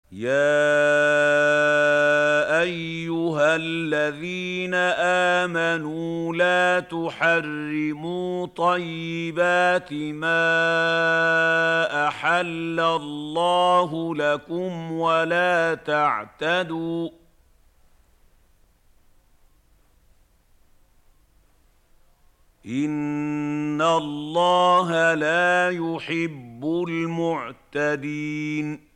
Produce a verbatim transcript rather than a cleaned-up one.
يَا أَيُّهَا الَّذِينَ آمَنُوا لَا تُحَرِّمُوا طَيِّبَاتِ مَا أَحَلَّ اللَّهُ لَكُمْ وَلَا تَعْتَدُوا ۚ إِنَّ اللَّهَ لَا يُحِبُّ الْمُعْتَدِينَ